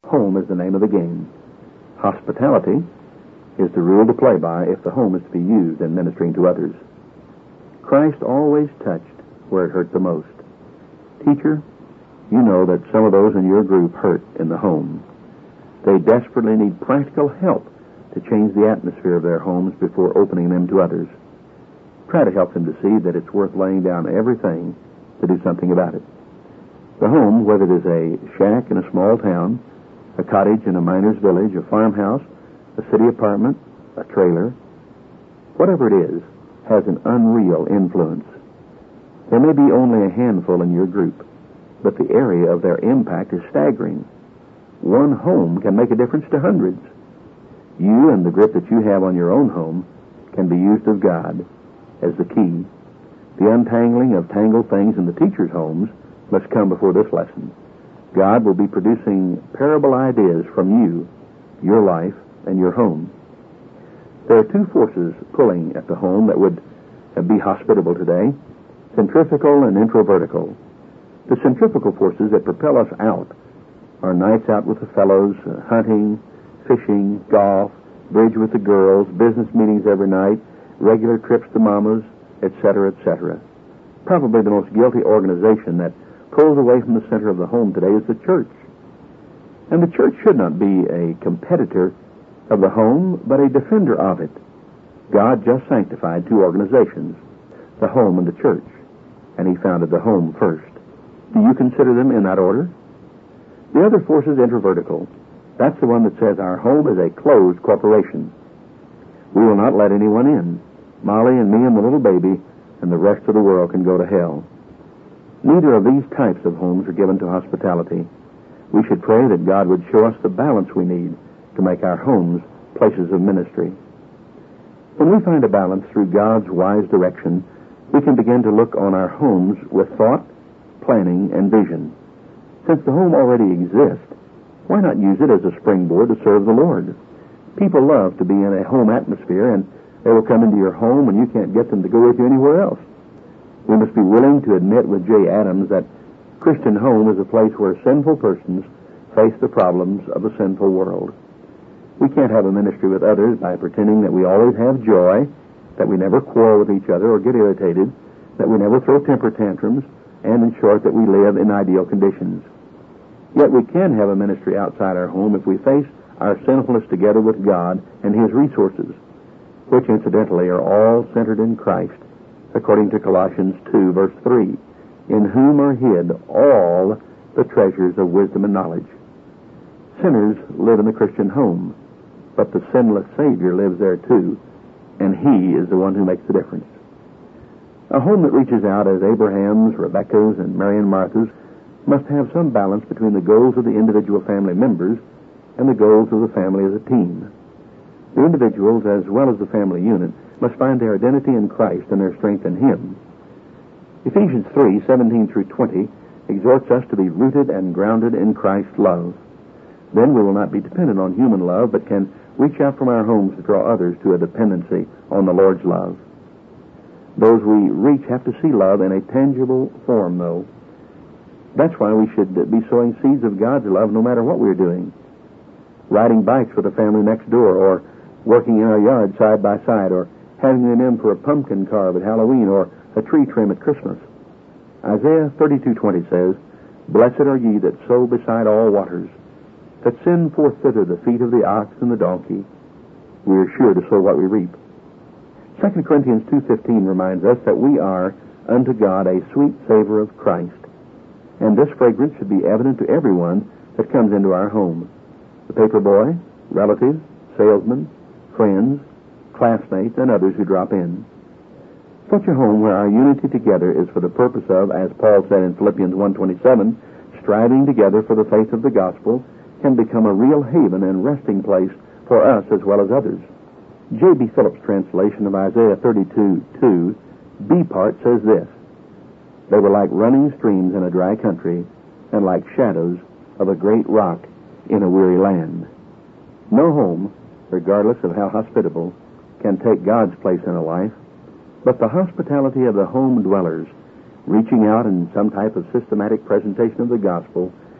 Home is the name of the game. Hospitality is the rule to play by if the home is to be used in ministering to others. Christ always touched where it hurt the most. Teacher, you know that some of those in your group hurt in the home. They desperately need practical help to change the atmosphere of their homes before opening them to others. Try to help them to see that it's worth laying down everything to do something about it. The home, whether it is a shack in a small town, a cottage in a miner's village, a farmhouse, a city apartment, a trailer, whatever it is, has an unreal influence. There may be only a handful in your group, but the area of their impact is staggering. One home can make a difference to hundreds. You and the grip that you have on your own home can be used of God as the key. The untangling of tangled things in the teacher's homes must come before this lesson. God will be producing parable ideas from you, your life, and your home. There are two forces pulling at the home that would be hospitable today: centrifugal and introvertical. The centrifugal forces that propel us out are nights out with the fellows, hunting, fishing, golf, bridge with the girls, business meetings every night, regular trips to mamas, etc., etc. Probably the most guilty organization that pulls away from the center of the home today is the church. And the church should not be a competitor of the home, but a defender of it. God just sanctified two organizations, the home and the church, and He founded the home first. Do you consider them in that order? The other force is introvertical. That's the one that says our home is a closed corporation. We will not let anyone in. Molly and me and the little baby and the rest of the world can go to hell. Neither of these types of homes are given to hospitality. We should pray that God would show us the balance we need to make our homes places of ministry. When we find a balance through God's wise direction, we can begin to look on our homes with thought, planning, and vision. Since the home already exists, why not use it as a springboard to serve the Lord? People love to be in a home atmosphere, and they will come into your home and you can't get them to go with you anywhere else. We must be willing to admit with J. Adams that Christian home is a place where sinful persons face the problems of a sinful world. We can't have a ministry with others by pretending that we always have joy, that we never quarrel with each other or get irritated, that we never throw temper tantrums, and in short, that we live in ideal conditions. Yet we can have a ministry outside our home if we face our sinfulness together with God and His resources, which incidentally are all centered in Christ, according to Colossians 2, verse 3, in whom are hid all the treasures of wisdom and knowledge. Sinners live in the Christian home, but the sinless Savior lives there too, and He is the one who makes the difference. A home that reaches out as Abraham's, Rebekah's, and Mary and Martha's must have some balance between the goals of the individual family members and the goals of the family as a team. The individuals, as well as the family unit, must find their identity in Christ and their strength in Him. Ephesians 3:17 through 20 exhorts us to be rooted and grounded in Christ's love. Then we will not be dependent on human love, but can reach out from our homes to draw others to a dependency on the Lord's love. Those we reach have to see love in a tangible form, though. That's why we should be sowing seeds of God's love no matter what we're doing. Riding bikes with the family next door, or working in our yard side by side, or having them in for a pumpkin carve at Halloween, or a tree trim at Christmas. Isaiah 32:20 says, "Blessed are ye that sow beside all waters, that send forth thither the feet of the ox and the donkey." We are sure to sow what we reap. 2 Corinthians 2:15 reminds us that we are unto God a sweet savor of Christ, and this fragrance should be evident to everyone that comes into our home. The paper boy, relatives, salesmen, friends, classmates, and others who drop in. Such a home where our unity together is for the purpose of, as Paul said in Philippians 1:27, striving together for the faith of the gospel, can become a real haven and resting place for us as well as others. J.B. Phillips' translation of Isaiah 32:2, B part, says this: "They were like running streams in a dry country, and like shadows of a great rock in a weary land." No home, regardless of how hospitable, can take God's place in a life, but the hospitality of the home dwellers, reaching out in some type of systematic presentation of the gospel,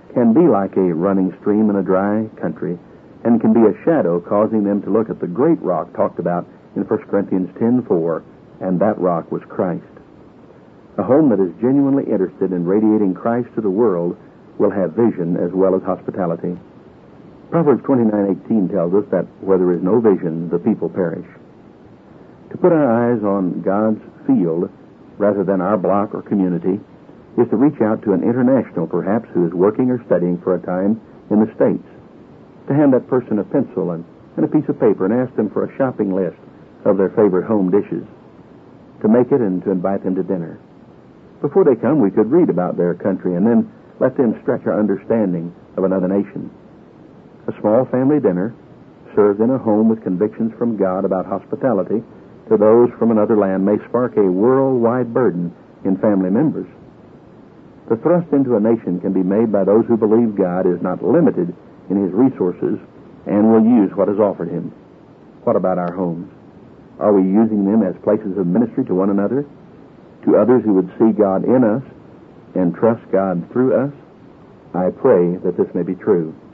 can be like a running stream in a dry country, and can be a shadow causing them to look at the great rock talked about in 1 Corinthians 10:4, and that rock was Christ. A home that is genuinely interested in radiating Christ to the world will have vision as well as hospitality. Proverbs 29:18 tells us that where there is no vision, the people perish. To put our eyes on God's field rather than our block or community is to reach out to an international, perhaps, who is working or studying for a time in the States, to hand that person a pencil and a piece of paper and ask them for a shopping list of their favorite home dishes, to make it and to invite them to dinner. Before they come, we could read about their country and then let them stretch our understanding of another nation. A small family dinner served in a home with convictions from God about hospitality to those from another land may spark a worldwide burden in family members. The thrust into a nation can be made by those who believe God is not limited in his resources and will use what is offered him. What about our homes? Are we using them as places of ministry to one another, to others who would see God in us and trust God through us? I pray that this may be true.